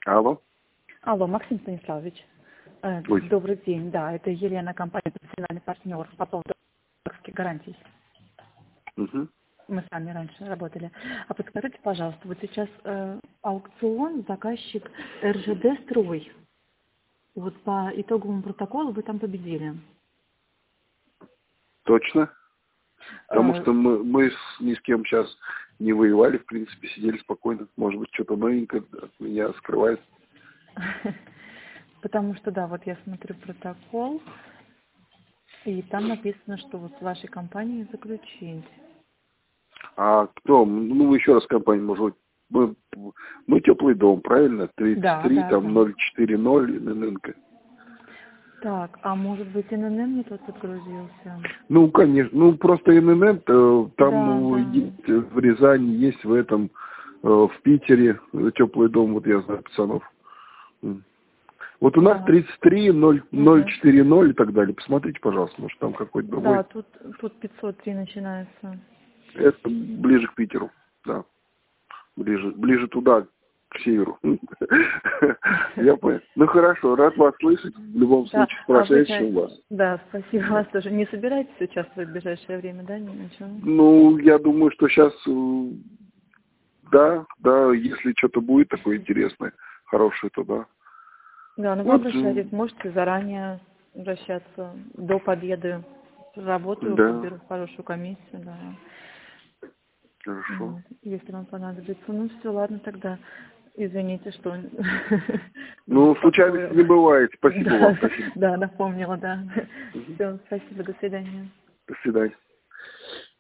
Алло. Алло, Максим Станиславович. Ой. Добрый день. Да, это Елена, компания «Профессиональный партнер» по поводу банковских гарантий. Угу. Мы с вами раньше работали. А подскажите, пожалуйста, вот сейчас аукцион, заказчик РЖД «Строй». Вот по итоговому протоколу вы там победили. Точно? Потому что мы ни с кем сейчас не воевали, в принципе, сидели спокойно. Может быть, что-то новенькое от меня скрывает. Потому что, да, вот я смотрю протокол, и там написано, что вот с вашей компанией заключить. А кто? Ну, еще раз компания, может быть, мы теплый дом, правильно? 33, Да, там да. 040, НННК. Так, а может быть ННН не тот подгрузился? Ну, конечно. Ну, просто ННН, Да, там да. есть в Рязани, есть в этом, в Питере теплый дом, вот я знаю пацанов. Вот у нас Так. 33, 040 и так далее. Посмотрите, пожалуйста, может там какой-то другой. Да, тут 503 начинается. Это ближе к Питеру, да. Ближе туда, к северу. Я понял. Ну хорошо, рад вас слышать. В любом Да, случае, с а вы, прошедшим вас. да, спасибо вас тоже. Не собираетесь участвовать в ближайшее время, да, ничего? Ну, я думаю, что сейчас, да, если что-то будет такое интересное, хорошее, то да. Да, ну вы Вот, обращайтесь, можете заранее обращаться до победы. Работаю, да, подберу хорошую комиссию, да. хорошо. Если вам понадобится. Ну все, ладно тогда. Извините, что Ну, случайности беспокою. не бывает. Спасибо вам, Да, спасибо. да, напомнила, да. Мгм. Все, спасибо, до свидания. До свидания.